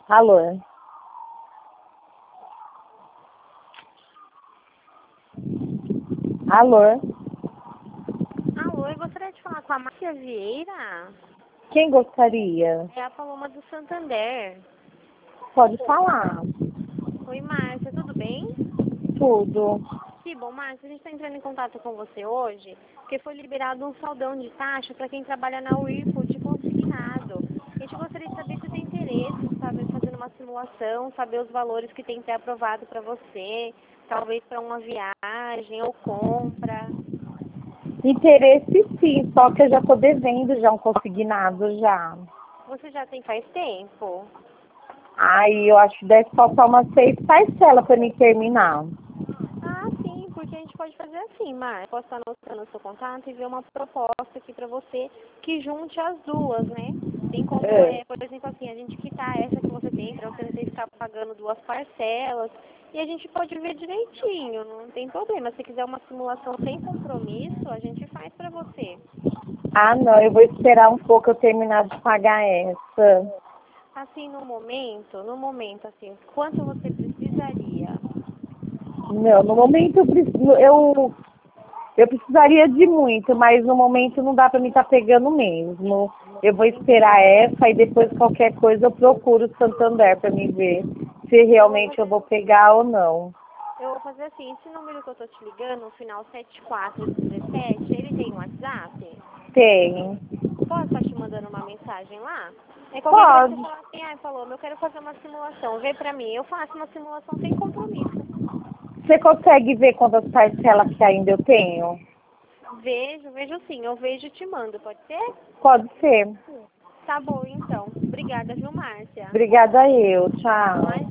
Alô? Alô? Alô, eu gostaria de falar com a Márcia Vieira. Quem gostaria? É a Paloma do Santander. Pode falar. Oi, Márcia, tudo bem? Tudo. Que bom, Márcia, a gente está entrando em contato com você hoje, porque foi liberado um saldão de taxa para quem trabalha na Whirlpool de consignado. A gente gostaria de saber se tem interesse, sabe, fazendo uma simulação, saber os valores que tem pré-aprovado para você, talvez para uma viagem ou compra. Interesse sim, só que eu já tô devendo já um consignado já. Você já tem faz tempo? Aí eu acho que deve faltar umas 6 parcelas pra me terminar. Ah, sim, porque a gente pode fazer assim, Mar. Posso estar anotando o seu contato e ver uma proposta aqui para você que junte as duas, né? Tem como, É. por exemplo, assim, a gente quitar essa que você tem para você não ter que ficar pagando duas parcelas. E a gente pode ver direitinho, não tem problema. Se quiser uma simulação sem compromisso, a gente faz para você. Ah, não, eu vou esperar um pouco eu terminar de pagar essa. Assim, no momento, assim, quanto você precisaria? Não, no momento eu precisaria de muito, mas no momento não dá pra mim estar pegando mesmo. Eu vou esperar essa e depois qualquer coisa eu procuro o Santander pra me ver se realmente eu vou pegar ou não. Eu vou fazer assim, esse número que eu tô te ligando, no final 7417, ele tem WhatsApp? Tem. Posso estar te mandando uma mensagem lá? É qualquer coisa você Pode. fala assim, ai, falou, eu quero fazer uma simulação, vê pra mim. Eu faço uma simulação sem compromisso. Você consegue ver quantas parcelas que ainda eu tenho? Vejo sim, eu vejo e te mando, pode ser? Pode ser. Tá bom, então. Obrigada, viu, Márcia? Obrigada eu. Tchau. Imagina.